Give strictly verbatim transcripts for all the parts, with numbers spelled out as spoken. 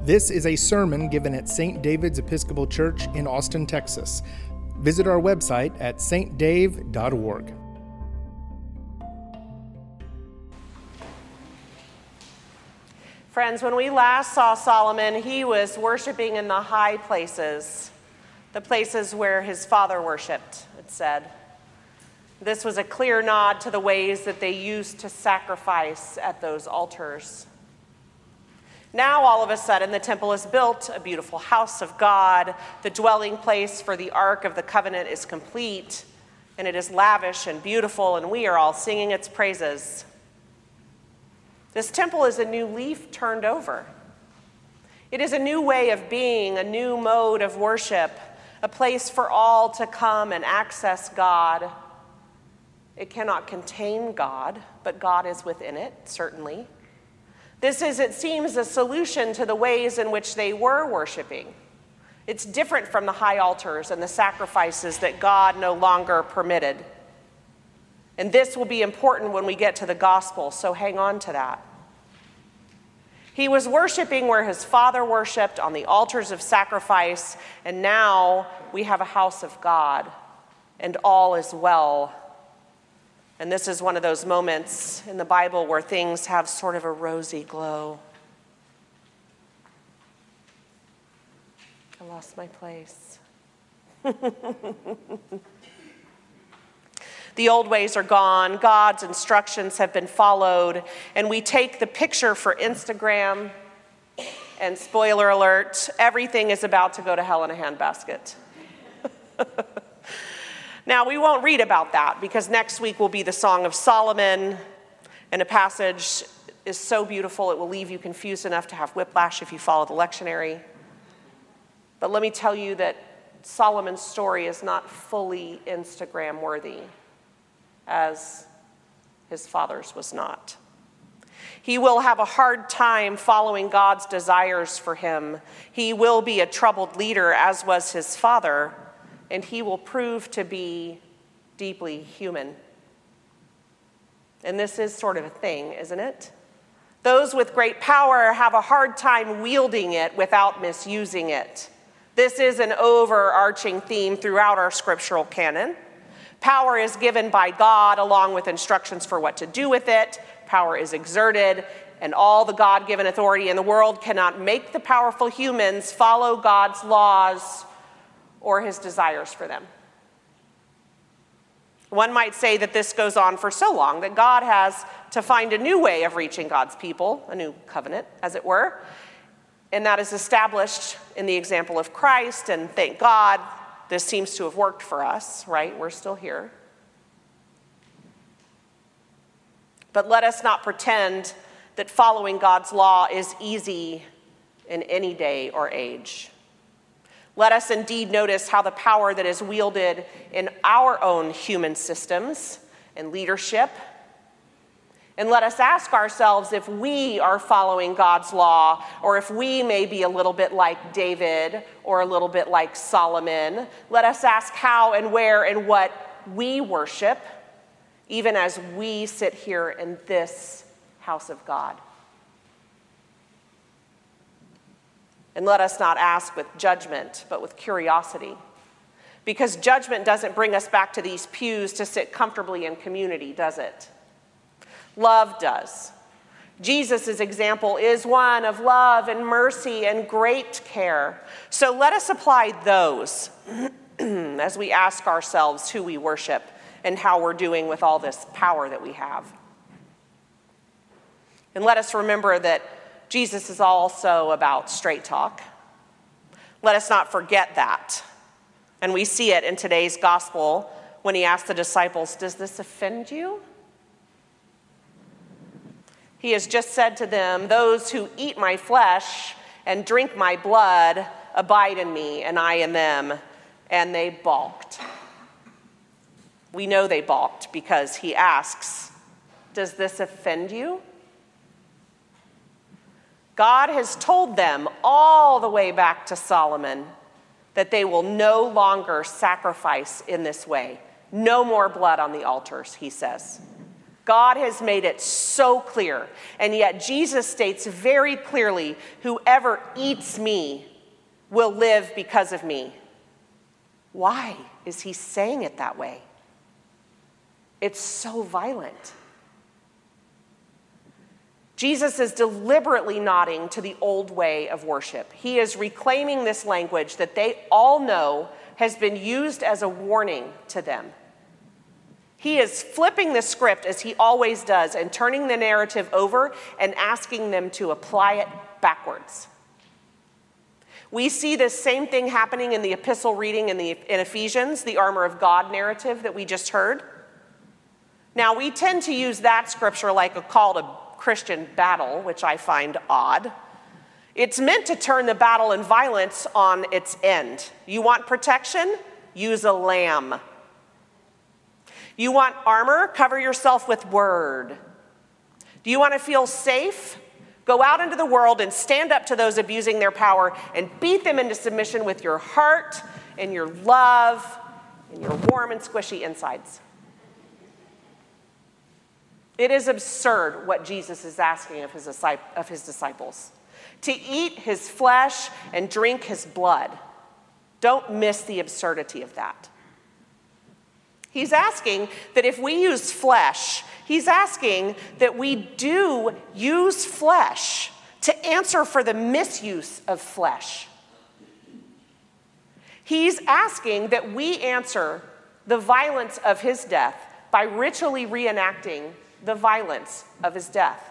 This is a sermon given at Saint David's Episcopal Church in Austin, Texas. Visit our website at s t dave dot org. Friends, when we last saw Solomon, he was worshiping in the high places, the places where his father worshiped, it said. This was a clear nod to the ways that they used to sacrifice at those altars. Now, all of a sudden, the temple is built, a beautiful house of God. The dwelling place for the Ark of the Covenant is complete, and it is lavish and beautiful, and we are all singing its praises. This temple is a new leaf turned over. It is a new way of being, a new mode of worship, a place for all to come and access God. It cannot contain God, but God is within it, certainly. This is, it seems, a solution to the ways in which they were worshiping. It's different from the high altars and the sacrifices that God no longer permitted. And this will be important when we get to the gospel, so hang on to that. He was worshiping where his father worshiped, on the altars of sacrifice, and now we have a house of God, and all is well. And this is one of those moments in the Bible where things have sort of a rosy glow. I lost my place. The old ways are gone. God's instructions have been followed. And we take the picture for Instagram. And spoiler alert, everything is about to go to hell in a handbasket. Now, we won't read about that because next week will be the Song of Solomon, and a passage is so beautiful it will leave you confused enough to have whiplash if you follow the lectionary. But let me tell you that Solomon's story is not fully Instagram worthy, as his father's was not. He will have a hard time following God's desires for him. He will be a troubled leader, as was his father, and he will prove to be deeply human. And this is sort of a thing, isn't it? Those with great power have a hard time wielding it without misusing it. This is an overarching theme throughout our scriptural canon. Power is given by God along with instructions for what to do with it. Power is exerted, and all the God-given authority in the world cannot make the powerful humans follow God's laws or his desires for them. One might say that this goes on for so long that God has to find a new way of reaching God's people, a new covenant, as it were, and that is established in the example of Christ, and thank God this seems to have worked for us, right? We're still here. But let us not pretend that following God's law is easy in any day or age. Let us indeed notice how the power that is wielded in our own human systems and leadership, and let us ask ourselves if we are following God's law, or if we may be a little bit like David or a little bit like Solomon. Let us ask how and where and what we worship, even as we sit here in this house of God. And let us not ask with judgment, but with curiosity. Because judgment doesn't bring us back to these pews to sit comfortably in community, does it? Love does. Jesus' example is one of love and mercy and great care. So let us apply those as we ask ourselves who we worship and how we're doing with all this power that we have. And let us remember that Jesus is also about straight talk. Let us not forget that. And we see it in today's gospel when he asked the disciples, "Does this offend you?" He has just said to them, "Those who eat my flesh and drink my blood abide in me, and I in them." And they balked. We know they balked because he asks, "Does this offend you?" God has told them all the way back to Solomon that they will no longer sacrifice in this way. No more blood on the altars, he says. God has made it so clear, and yet Jesus states very clearly, whoever eats me will live because of me. Why is he saying it that way? It's so violent. Jesus is deliberately nodding to the old way of worship. He is reclaiming this language that they all know has been used as a warning to them. He is flipping the script as he always does and turning the narrative over and asking them to apply it backwards. We see this same thing happening in the epistle reading in, the, in Ephesians, the armor of God narrative that we just heard. Now, we tend to use that scripture like a call to Christian battle, which I find odd. It's meant to turn the battle and violence on its end. You want protection? Use a lamb. You want armor? Cover yourself with word. Do you want to feel safe? Go out into the world and stand up to those abusing their power and beat them into submission with your heart and your love and your warm and squishy insides. It is absurd what Jesus is asking of his, of his disciples. To eat his flesh and drink his blood. Don't miss the absurdity of that. He's asking that if we use flesh, he's asking that we do use flesh to answer for the misuse of flesh. He's asking that we answer the violence of his death by ritually reenacting the violence of his death.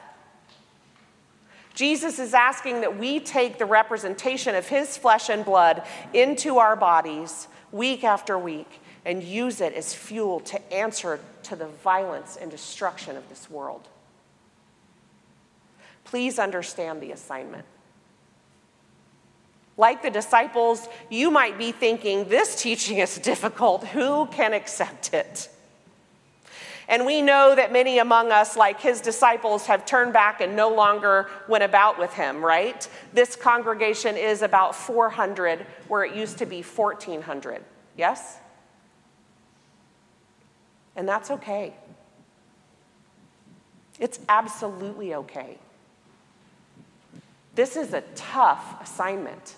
Jesus is asking that we take the representation of his flesh and blood into our bodies week after week and use it as fuel to answer to the violence and destruction of this world. Please understand the assignment. Like the disciples, you might be thinking, this teaching is difficult. Who can accept it? And we know that many among us, like his disciples, have turned back and no longer went about with him, right? This congregation is about four hundred, where it used to be fourteen hundred. Yes? And that's okay. It's absolutely okay. This is a tough assignment.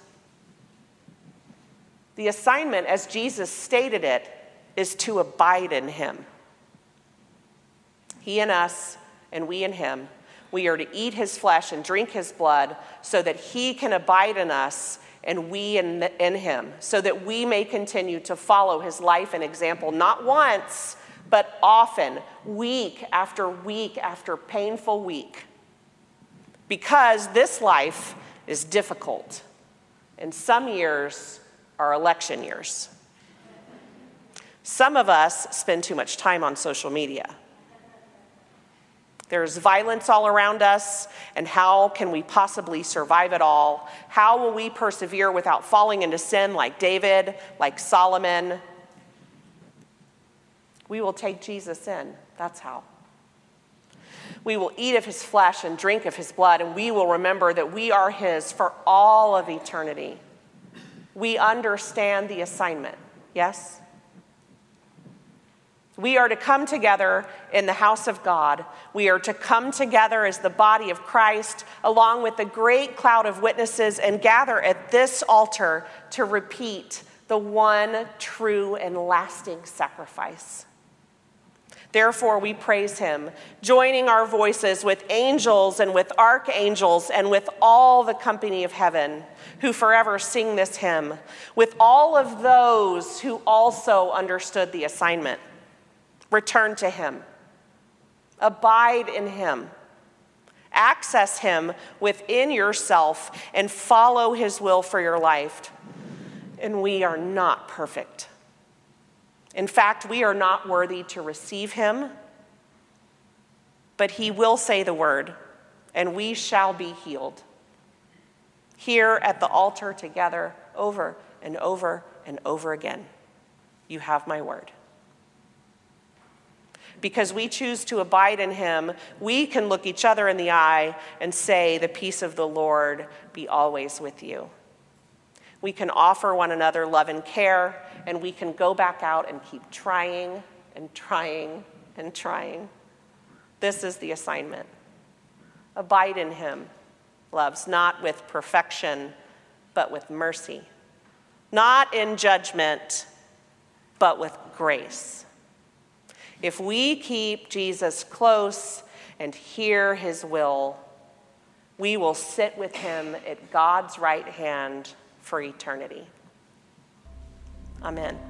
The assignment, as Jesus stated it, is to abide in him. He in us, and we in him. We are to eat his flesh and drink his blood so that he can abide in us and we in, in him, so that we may continue to follow his life and example, not once, but often, week after week after painful week. Because this life is difficult, and some years are election years. Some of us spend too much time on social media. There's violence all around us, and how can we possibly survive it all? How will we persevere without falling into sin like David, like Solomon? We will take Jesus in. That's how. We will eat of his flesh and drink of his blood, and we will remember that we are his for all of eternity. We understand the assignment, yes? We are to come together in the house of God. We are to come together as the body of Christ, along with the great cloud of witnesses, and gather at this altar to repeat the one true and lasting sacrifice. Therefore, we praise him, joining our voices with angels and with archangels and with all the company of heaven who forever sing this hymn, with all of those who also understood the assignment. Return to him. Abide in him. Access him within yourself and follow his will for your life. And we are not perfect. In fact, we are not worthy to receive him, but he will say the word, and we shall be healed. Here at the altar together, over and over and over again. You have my word. Because we choose to abide in him, we can look each other in the eye and say, the peace of the Lord be always with you. We can offer one another love and care, and we can go back out and keep trying and trying and trying This is the assignment. Abide in him, loves, not with perfection, but with mercy. Not in judgment, but with grace. If we keep Jesus close and hear his will, we will sit with him at God's right hand for eternity. Amen.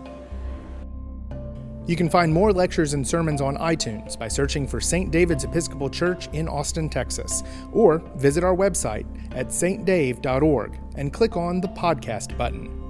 You can find more lectures and sermons on iTunes by searching for Saint David's Episcopal Church in Austin, Texas, or visit our website at s t dave dot org and click on the podcast button.